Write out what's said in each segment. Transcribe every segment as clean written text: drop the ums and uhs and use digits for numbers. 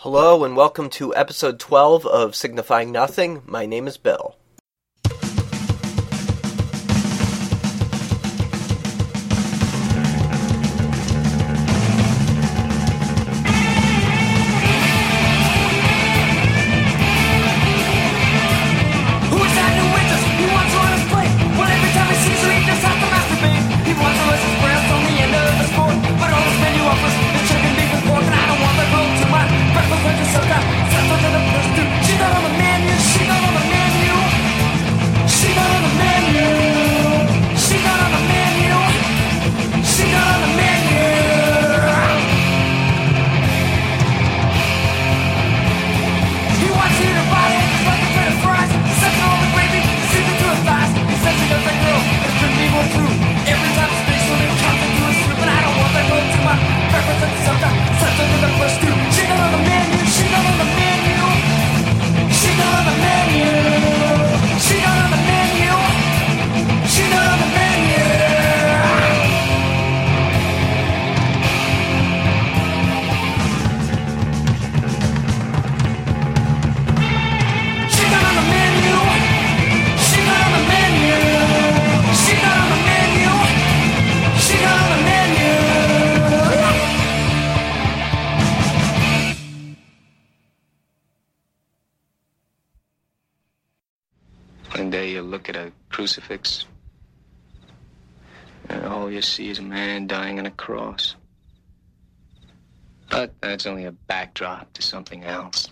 Hello and welcome to episode 12 of Signifying Nothing. My name is Bill. One day you look at a crucifix, and all you see is a man dying on a cross. But that's only a backdrop to something else.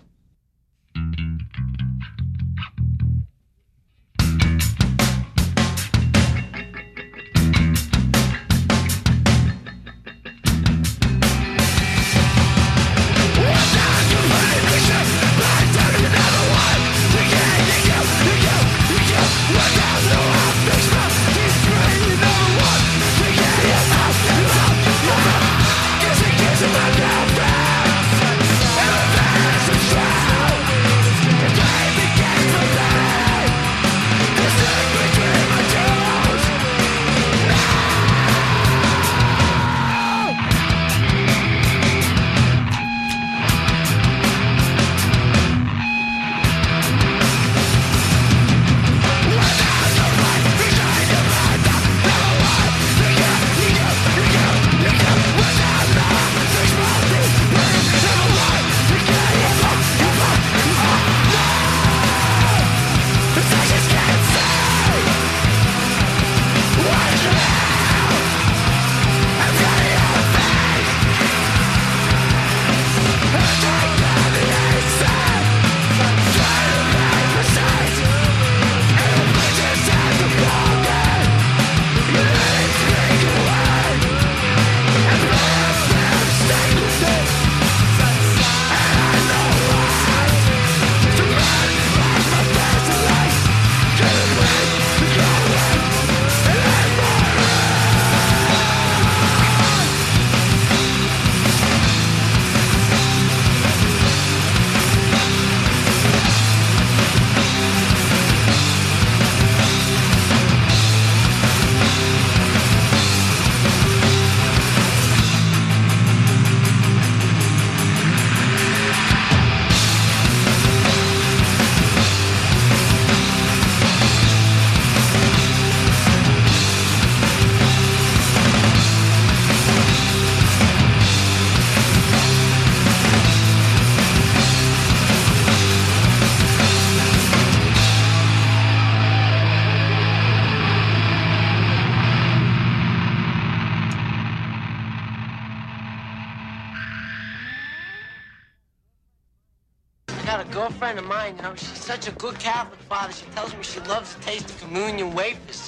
A girlfriend of mine, she's such a good Catholic, Father. She tells me she loves the taste of communion wafers.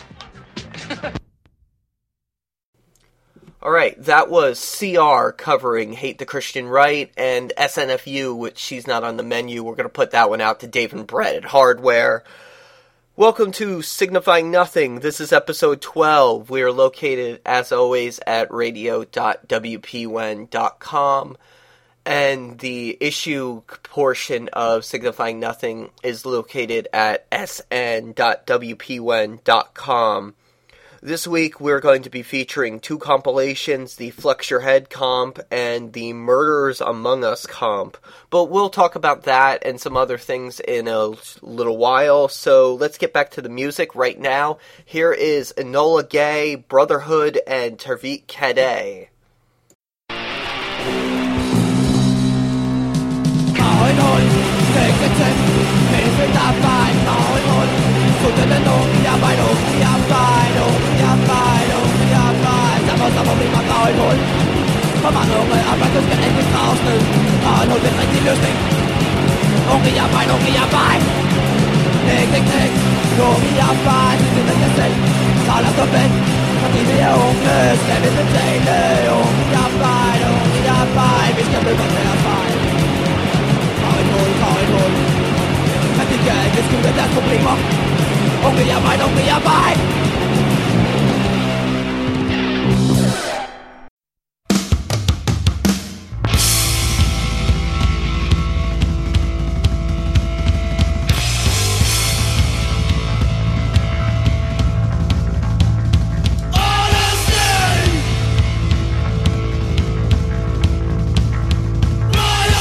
Alright, that was CR covering Hate the Christian Right, and SNFU, which She's Not on the Menu. We're going to put that one out to Dave and Brett at Hardware. Welcome to Signifying Nothing. This is episode 12. We are located, as always, at radio.wpwn.com. And the issue portion of Signifying Nothing is located at sn.wpwn.com. This week we're going to be featuring two compilations, the Flex Your Head comp and the Murderers Among Us comp. But we'll talk about that and some other things in a little while, so let's get back to the music right now. Here is Enola Gay, Brotherhood, and Tervit Kadeh. For mange unge arbejder skal endelig graves ned og nå den rigtige løsning. Unge i arbejde. Knæk. Unge i arbejde, det ved jeg selv. Hold os op væk, fordi vi er unge, skal vi betale. Unge i arbejde, vi skal møde deres fejl. Grav et hul. Men de kan ikke skjule deres problemer. Unge i arbejde. Right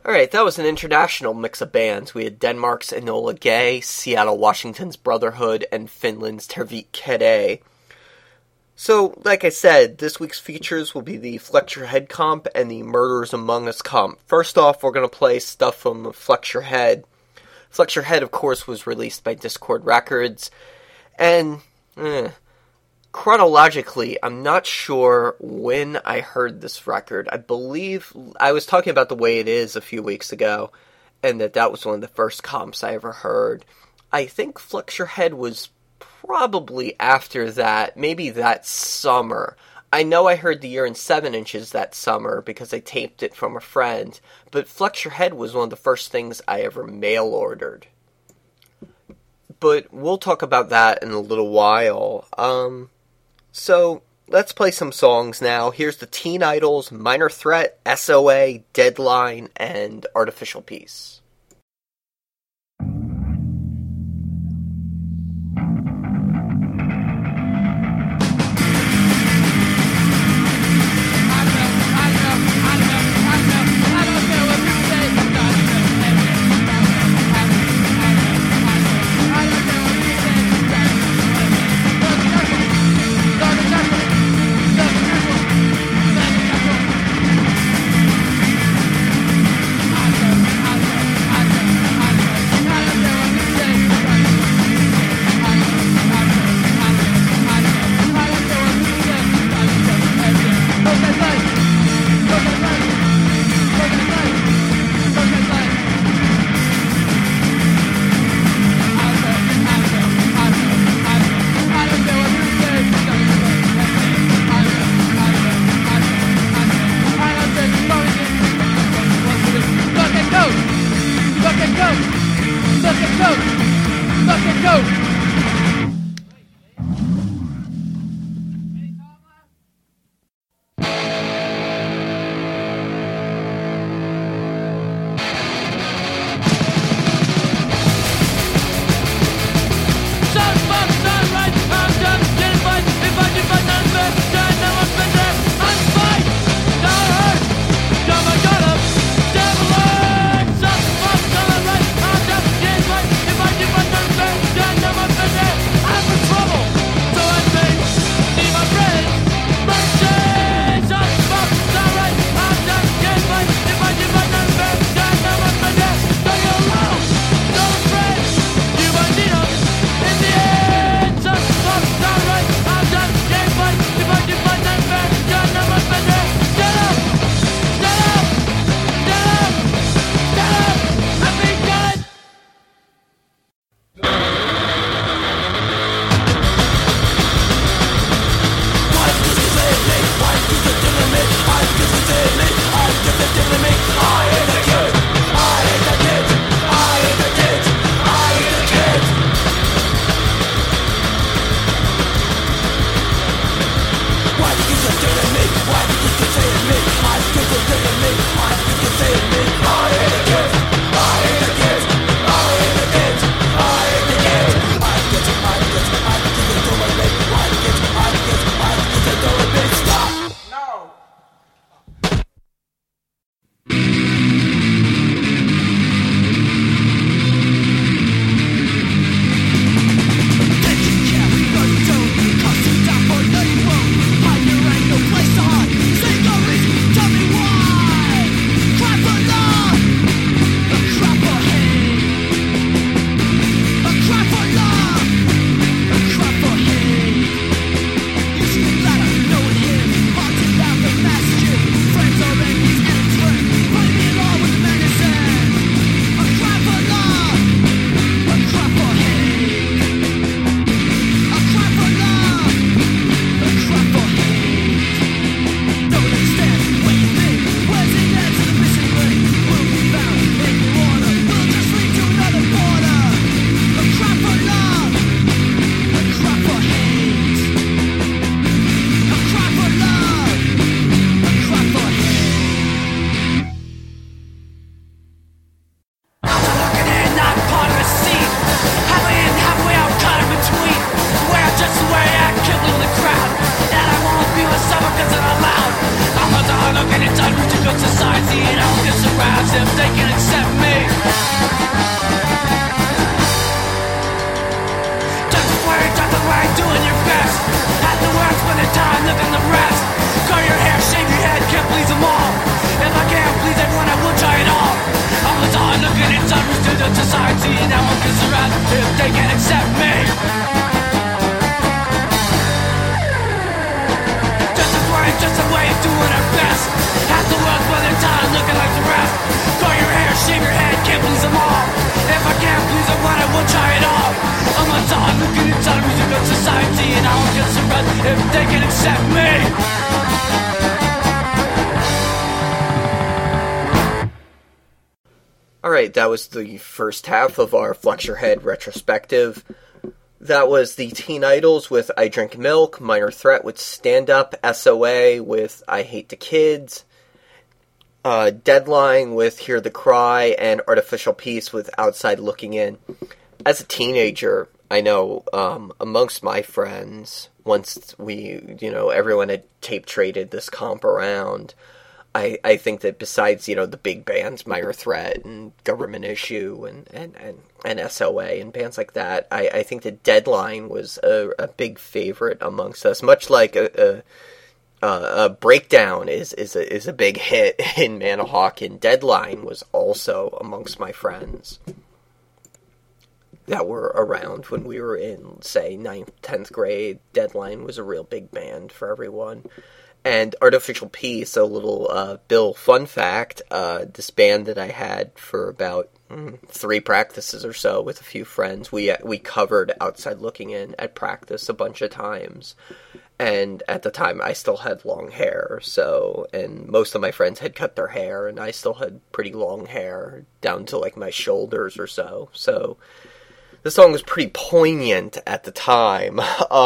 Alright, that was an international mix of bands. We had Denmark's Enola Gay, Seattle, Washington's Brotherhood, and Finland's Tervit Kede. So, like I said, this week's features will be the Flex Your Head comp and the Murderers Among Us comp. First off, we're going to play stuff from Flex Your Head. Flex Your Head, of course, was released by Dischord Records. And, chronologically, I'm not sure when I heard this record. I believe I was talking about The Way It Is a few weeks ago, and that was one of the first comps I ever heard. I think Flex Your Head was probably after that, maybe that summer. I know I heard The Year in 7 Inches that summer because I taped it from a friend, but Flex Your Head was one of the first things I ever mail ordered. But we'll talk about that in a little while. So, let's play some songs now. Here's the Teen Idols, Minor Threat, SOA, Deadline, and Artificial Peace. Look at it done with the good society, it all gets around them. They inside a musical society, and I'll get some rest if they can accept me. Alright, that was the first half of our Flex Your Head retrospective. That was the Teen Idols with I Drink Milk, Minor Threat with Stand Up, SOA with I Hate the Kids, Deadline with Hear the Cry, and Artificial Peace with Outside Looking In. As a teenager, I know amongst my friends, once everyone had tape traded this comp around, I think that besides, the big bands, Minor Threat and Government Issue and SOA and bands like that, I think that Deadline was a big favorite amongst us, much like a Breakdown is a big hit in Manahawkin. Deadline was also amongst my friends that were around when we were in, say, 9th, 10th grade. Deadline was a real big band for everyone. And Artificial Peace, a little Bill fun fact, this band that I had for about 3 practices or so with a few friends, we covered Outside Looking In at practice a bunch of times. And at the time, I still had long hair, and most of my friends had cut their hair, and I still had pretty long hair, down to, my shoulders or so. So, the song was pretty poignant at the time.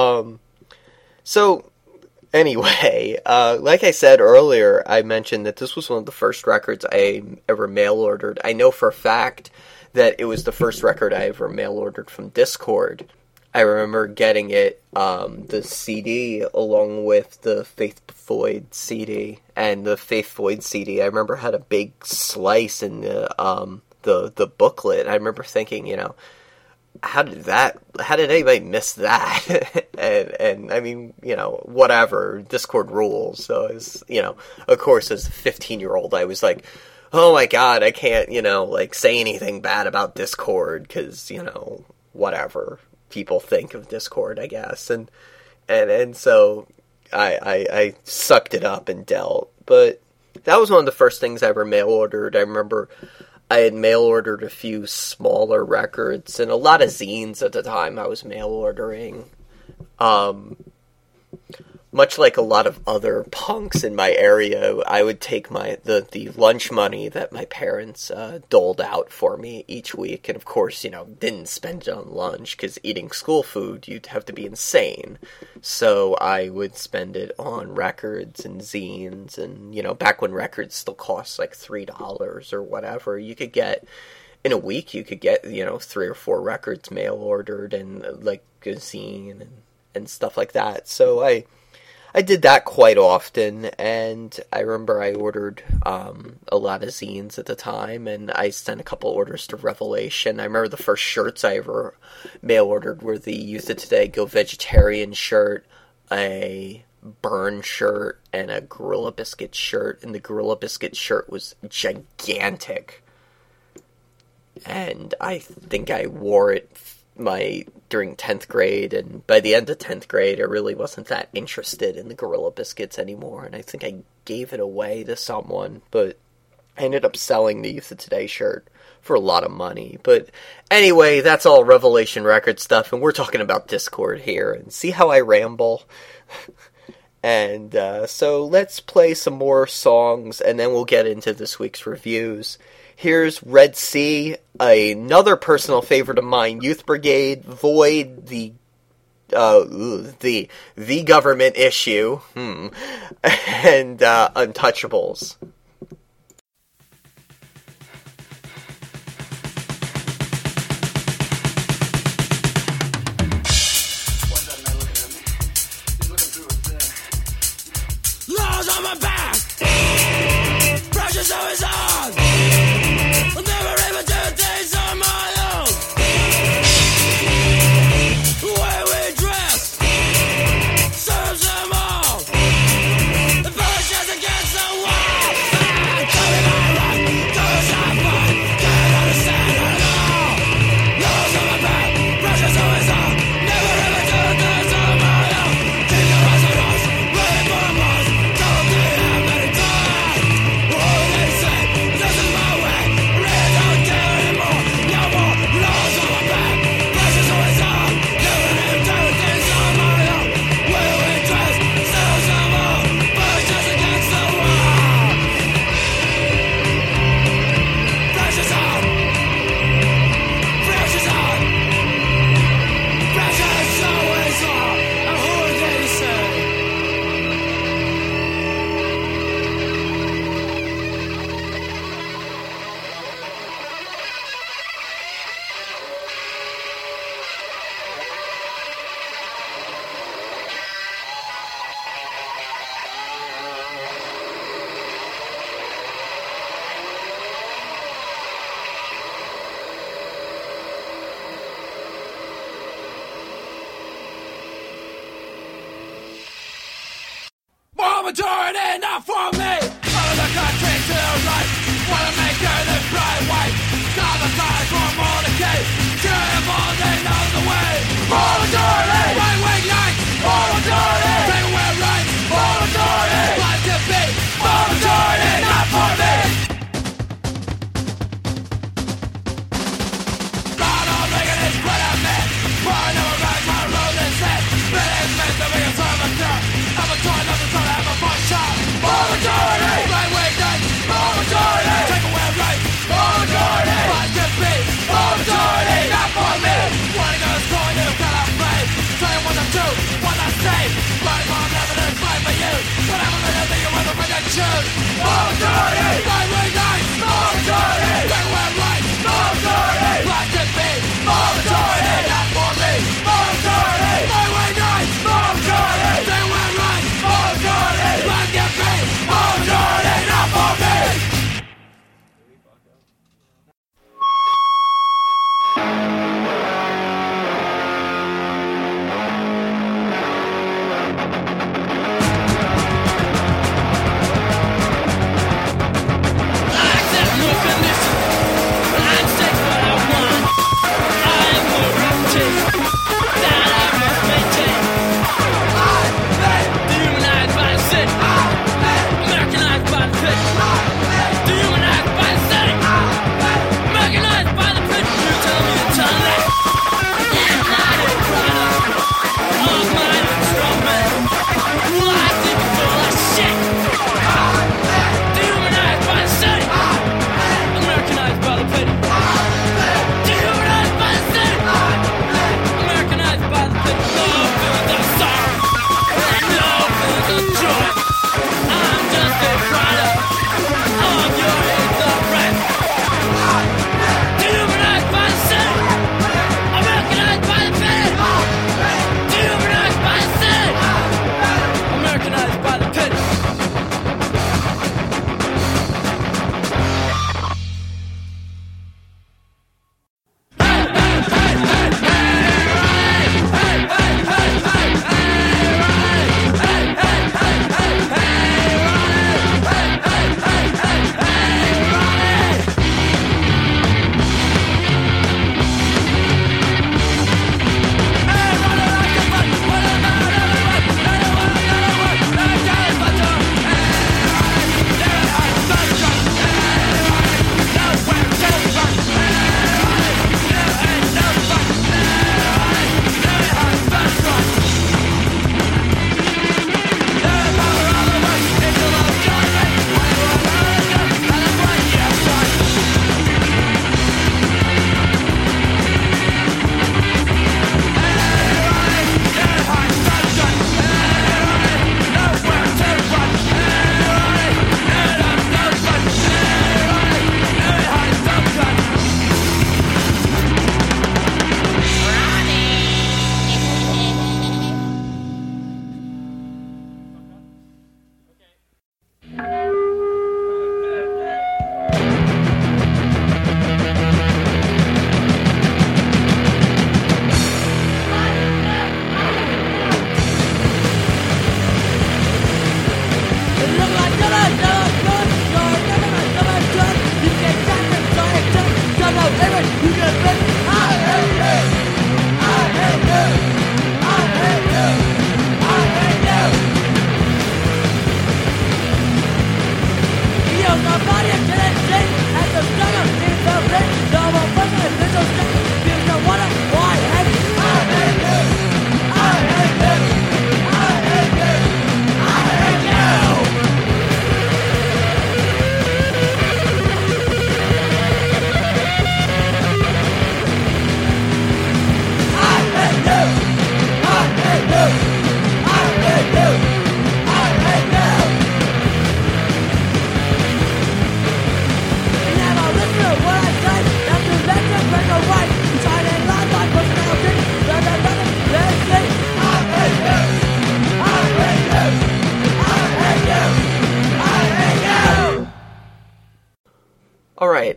Anyway, like I said earlier, I mentioned that this was one of the first records I ever mail-ordered. I know for a fact that it was the first record I ever mail-ordered from Discord. I remember getting it, the CD, along with the Faith Void CD. And the Faith Void CD, I remember had a big slice in the booklet. I remember thinking, how did anybody miss that? and I mean, whatever, Discord rules. So it's, of course, as a 15-year-old, I was like, oh my god, I can't, say anything bad about Discord, because, whatever people think of Discord, I guess. And so I sucked it up and dealt. But that was one of the first things I ever mail-ordered. I remember I had mail-ordered a few smaller records, and a lot of zines at the time I was mail-ordering. Much like a lot of other punks in my area, I would take the lunch money that my parents doled out for me each week, and of course, didn't spend it on lunch, because eating school food, you'd have to be insane. So I would spend it on records and zines, and, back when records still cost like $3 or whatever, in a week, you could get, 3 or 4 records mail-ordered, and, like, a zine, and stuff like that. So I did that quite often, and I remember I ordered a lot of zines at the time, and I sent a couple orders to Revelation. I remember the first shirts I ever mail-ordered were the Youth of Today Go Vegetarian shirt, a Burn shirt, and a Gorilla Biscuit shirt, and the Gorilla Biscuit shirt was gigantic. And I think I wore it during 10th grade, and by the end of 10th grade, I really wasn't that interested in the Gorilla Biscuits anymore, and I think I gave it away to someone, but I ended up selling the Youth of Today shirt for a lot of money. But anyway, that's all Revelation Record stuff, and we're talking about Discord here, and see how I ramble? And so let's play some more songs, and then we'll get into this week's reviews. Here's Red Sea, another personal favorite of mine, Youth Brigade, Void, the Government Issue, and Untouchables. Laws on my back, pressure's always on. I'll never ever do things on my own. The way we dress serves them all. The push us against the wall.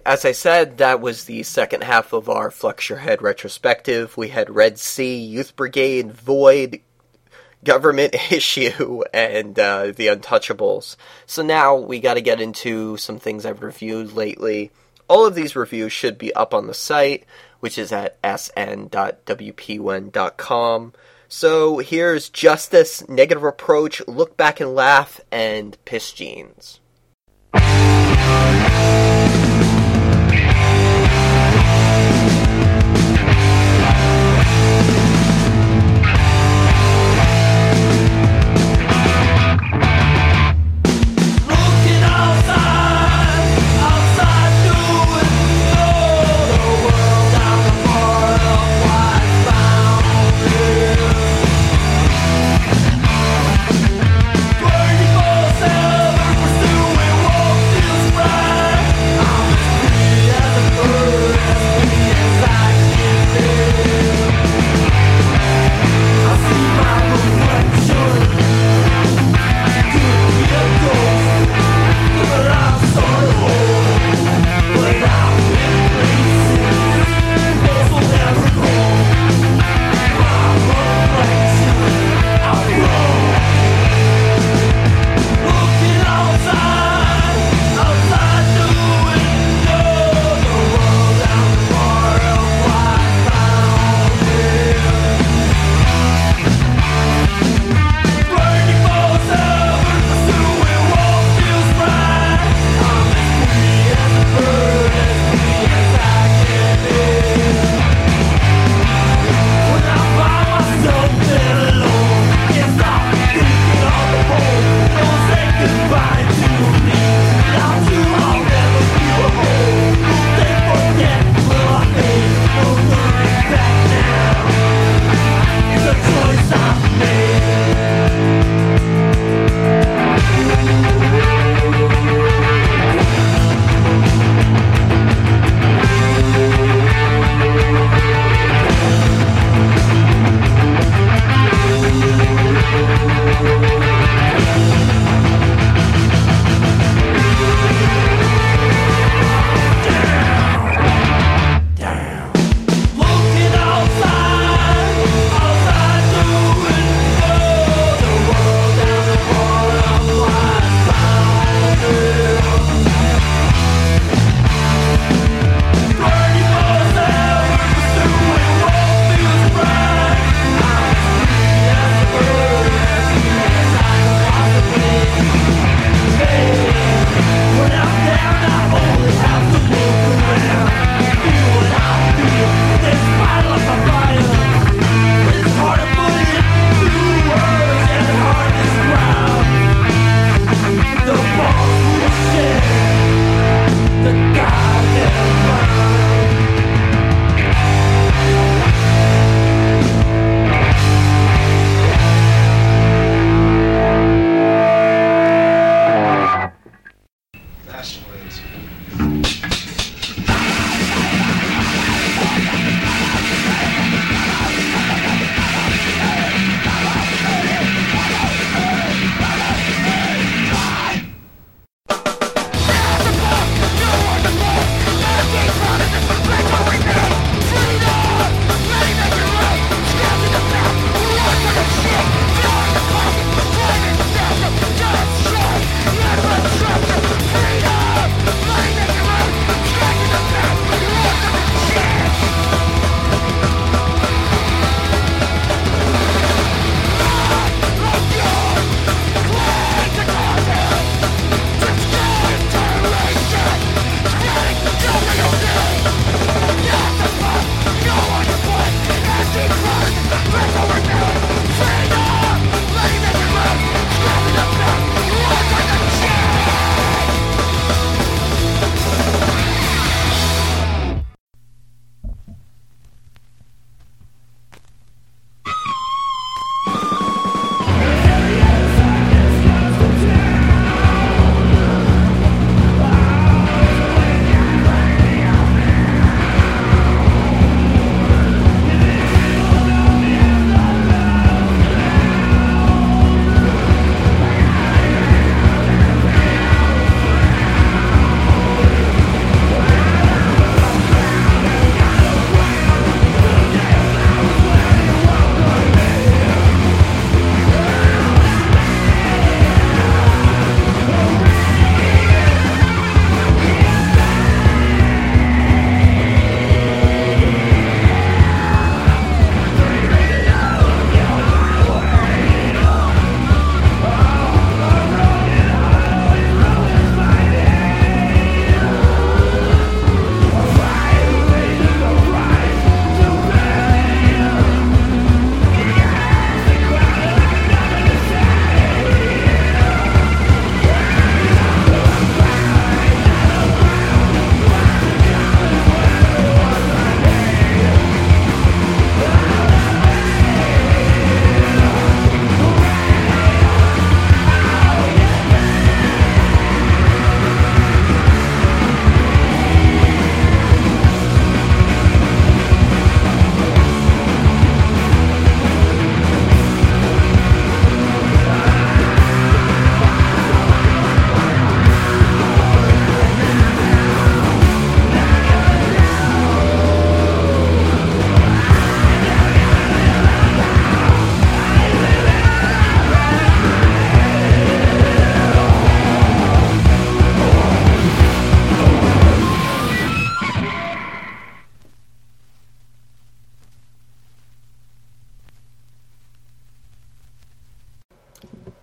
as I said, that was the second half of our Flex Your Head retrospective. We had Red Sea, Youth Brigade, Void, Government Issue, and The Untouchables. So now we got to get into some things I've reviewed lately. All of these reviews should be up on the site, which is at sn.wpwen.com. So here's Justice, Negative Approach, Look Back and Laugh, and Piss Jeans.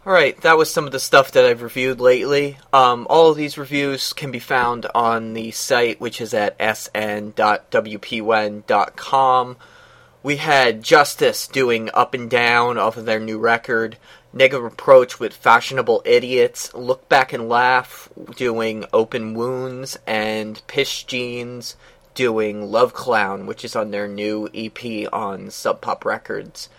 Alright, that was some of the stuff that I've reviewed lately. All of these reviews can be found on the site, which is at sn.wpwn.com. We had Justice doing Up and Down off of their new record, Negative Approach with Fashionable Idiots, Look Back and Laugh doing Open Wounds, and Pish Jeans doing Love Clown, which is on their new EP on Sub Pop Records.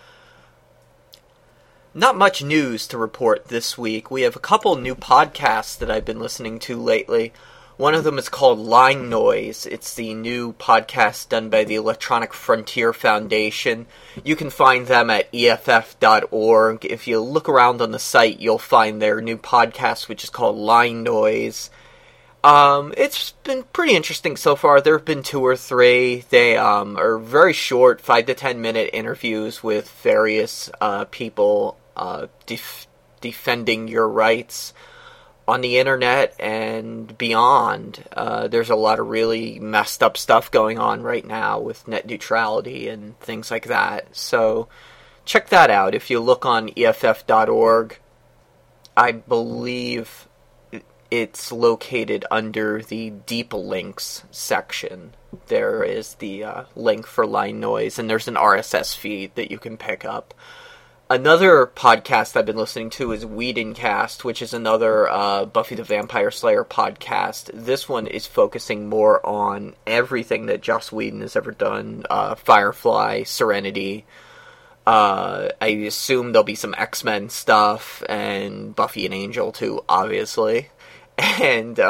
Not much news to report this week. We have a couple new podcasts that I've been listening to lately. One of them is called Line Noise. It's the new podcast done by the Electronic Frontier Foundation. You can find them at EFF.org. If you look around on the site, you'll find their new podcast, which is called Line Noise. It's been pretty interesting so far. There have been 2 or 3. They are very short, 5 to 10 minute interviews with various people defending your rights on the internet and beyond. There's a lot of really messed up stuff going on right now with net neutrality and things like that. So check that out. If you look on EFF.org, I believe it's located under the Deep Links section. There is the link for Line Noise, and there's an RSS feed that you can pick up. Another podcast I've been listening to is Whedoncast, which is another Buffy the Vampire Slayer podcast. This one is focusing more on everything that Joss Whedon has ever done. Firefly, Serenity. I assume there'll be some X-Men stuff, and Buffy and Angel too, obviously. And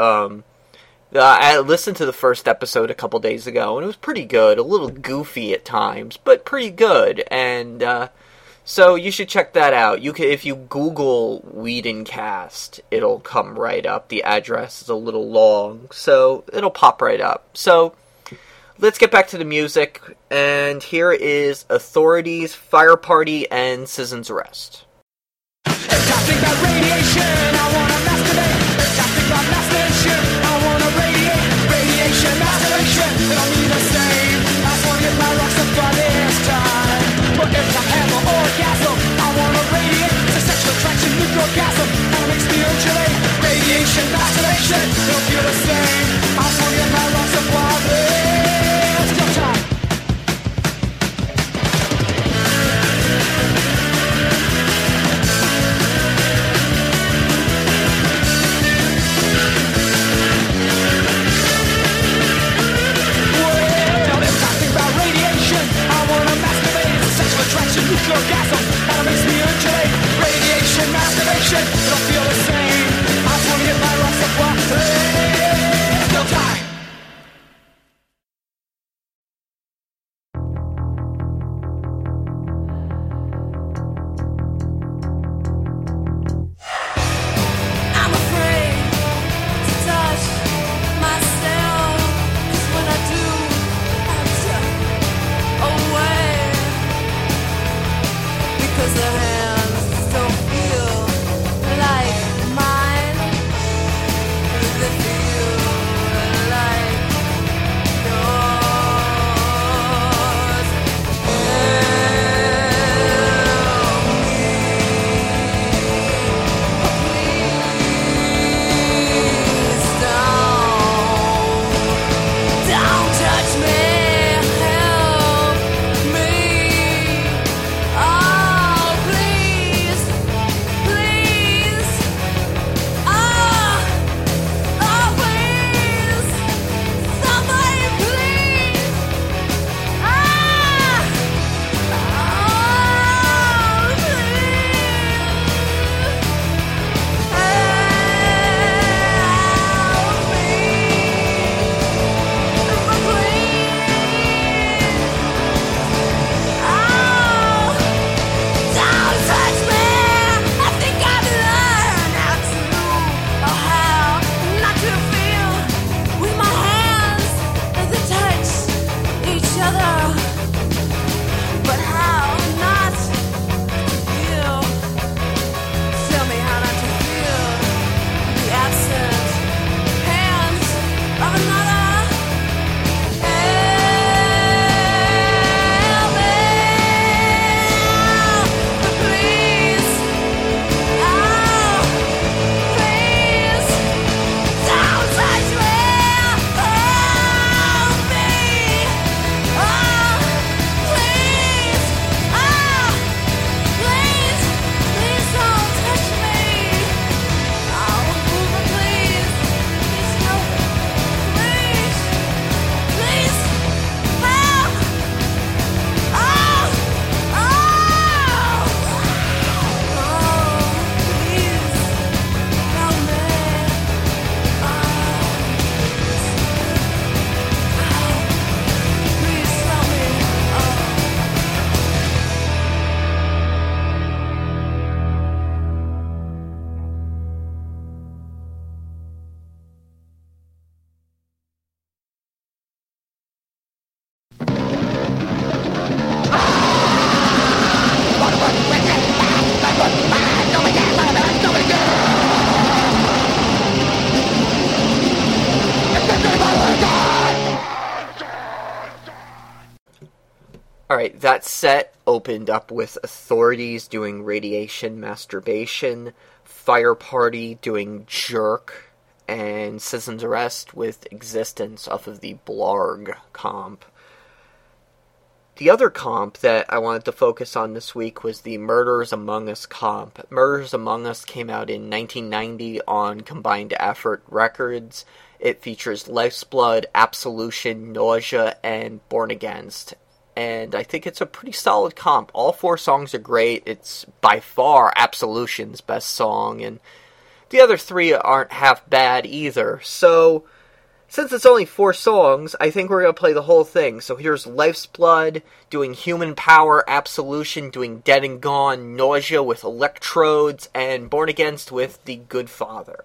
I listened to the first episode a couple days ago, and it was pretty good. A little goofy at times, but pretty good. And so you should check that out. You can, if you Google Whedoncast, it'll come right up. The address is a little long, so it'll pop right up. So let's get back to the music, and here is Authorities, Fire Party, and Citizen's Arrest. If I think about radiation, I wanna masturbate. If I think about masturbation, I wanna radiate. Radiation, masturbation, it'll be the same. I just wanna get my rocks up by this time. But if I have an orgasm, I wanna radiate. It's a sexual attraction, nuclear orgasm, and it makes me undulate. Radiation, masturbation, it'll feel the same. I just wanna get my rocks up by this time. Nuclear orgasm, that makes me undulate. Radiation, masturbation, it'll feel the same. I just wanna get my rocks up while no time. I'm afraid to touch myself, 'cause when I do, I'm just away. Because the hands don't feel like mine. They feel like yours. Help me. Please don't touch me. Help me. Oh, please, please, oh, please, somebody please, don't touch me. I think I've learned how not to feel with my hands as they touch each other. But how not to feel? Tell me how not to feel the absent hands of another. Help me, please. Oh, Alright, that set opened up with Authorities doing Radiation Masturbation, Fire Party doing Jerk, and Citizen's Arrest with Existence off of the Blarg comp. The other comp that I wanted to focus on this week was the Murders Among Us comp. Murders Among Us came out in 1990 on Combined Effort Records. It features Life's Blood, Absolution, Nausea, and Born Against. And I think it's a pretty solid comp. All 4 songs are great. It's by far Absolution's best song, and the other 3 aren't half bad either. So, since it's only 4 songs, I think we're going to play the whole thing. So here's Life's Blood doing Human Power, Absolution doing Dead and Gone, Nausea with Electrodes, and Born Against with The Good Father.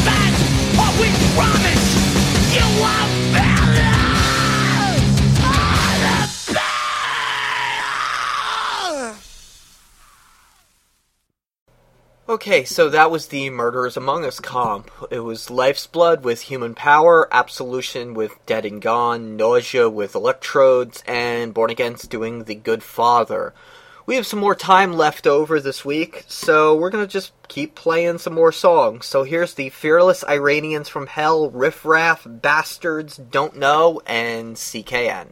defense or we promise you won't feel all the pain. Okay, so that was the Murderers Among Us comp. It was Life's Blood with Human Power, Absolution with Dead and Gone, Nausea with Electrodes, and Born Against doing The Good Father. We have some more time left over this week, so we're going to just keep playing some more songs. So here's the Fearless Iranians from Hell, Riff Raff, Bastards, Don't Know, and CKN.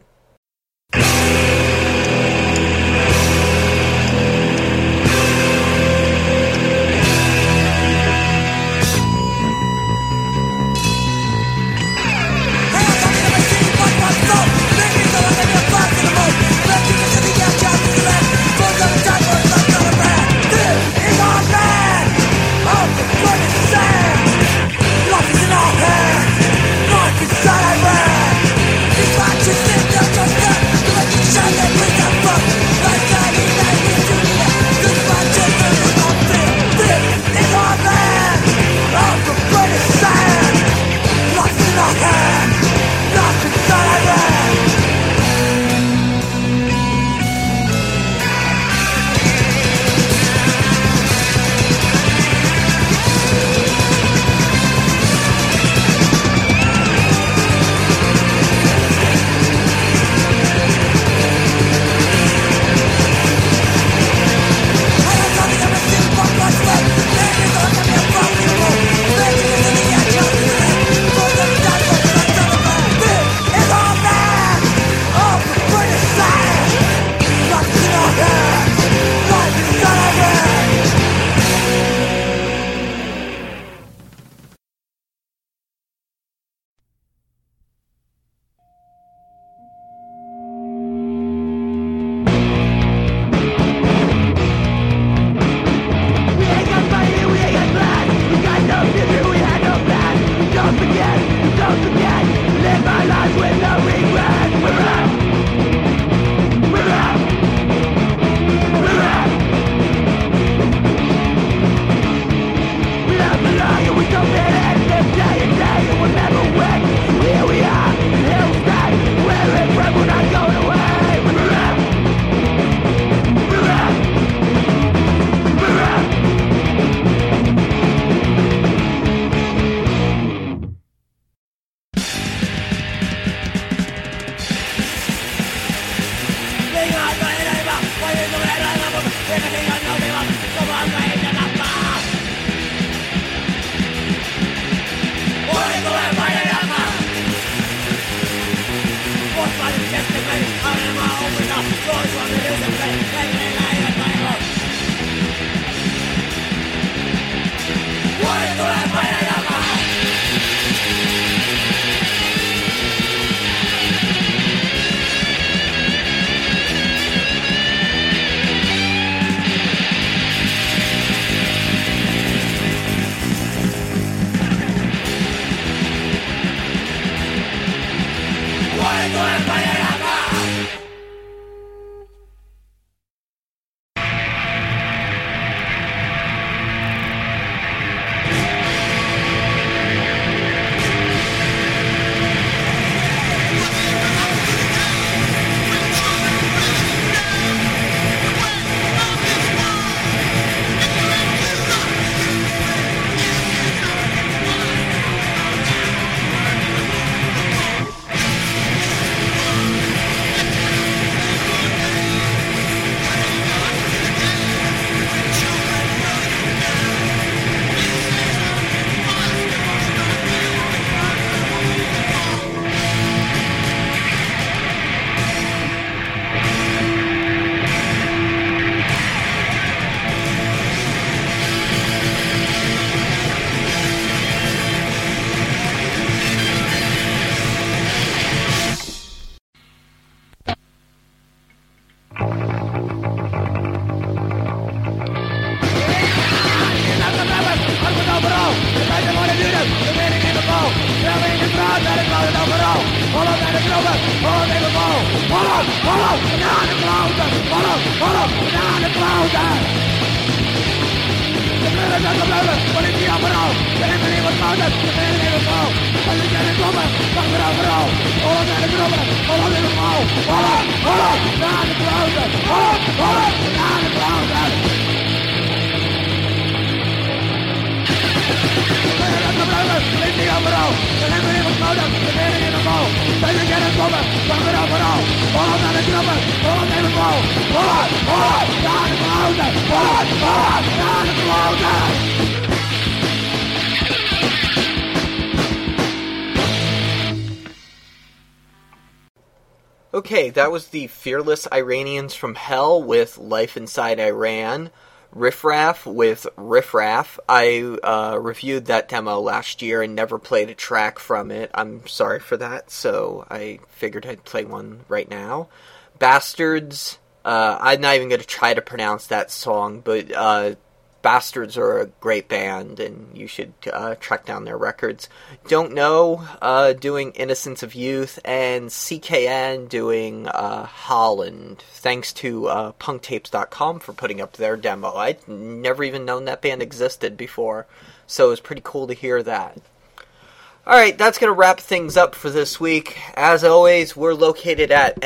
The Okay, that was the Fearless Iranians from Hell with Life Inside Iran. Riff Raff with Riff Raff. I reviewed that demo last year and never played a track from it. I'm sorry for that, so I figured I'd play one right now. Bastards, I'm not even going to try to pronounce that song, but Bastards are a great band, and you should track down their records. Don't Know, doing Innocence of Youth, and CKN doing Holland. Thanks to punktapes.com for putting up their demo. I'd never even known that band existed before, so it was pretty cool to hear that. Alright, that's going to wrap things up for this week. As always, we're located at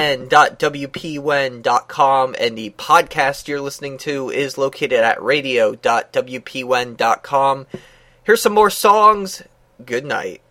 sn.wpwen.com, and the podcast you're listening to is located at radio.wpwen.com. Here's some more songs. Good night.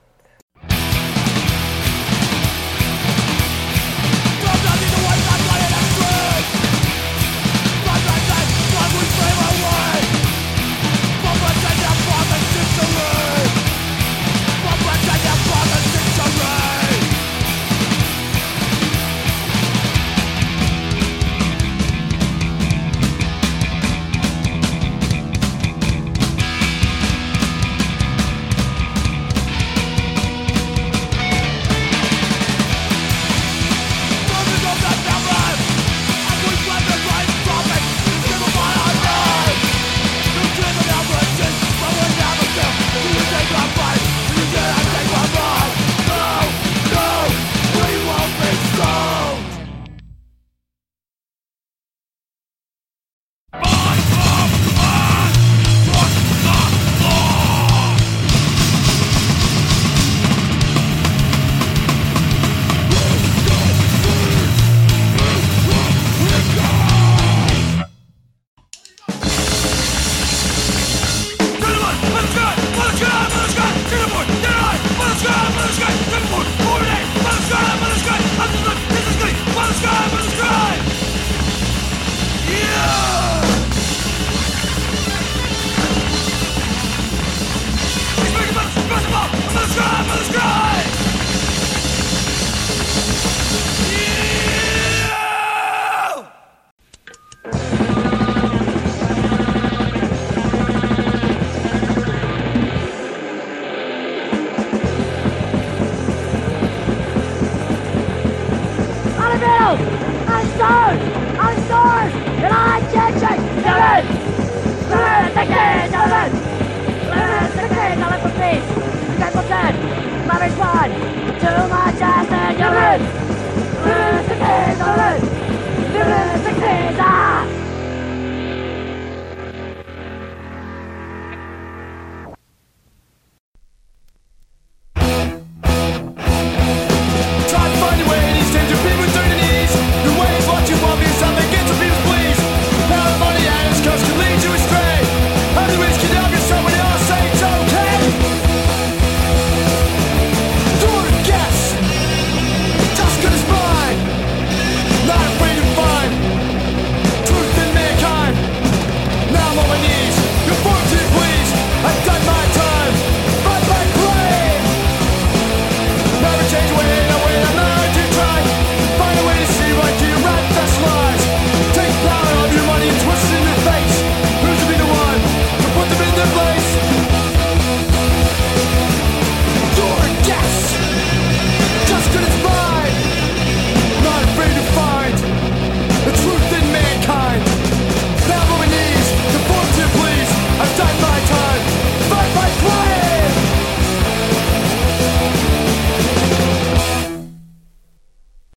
Too much acid, you're in.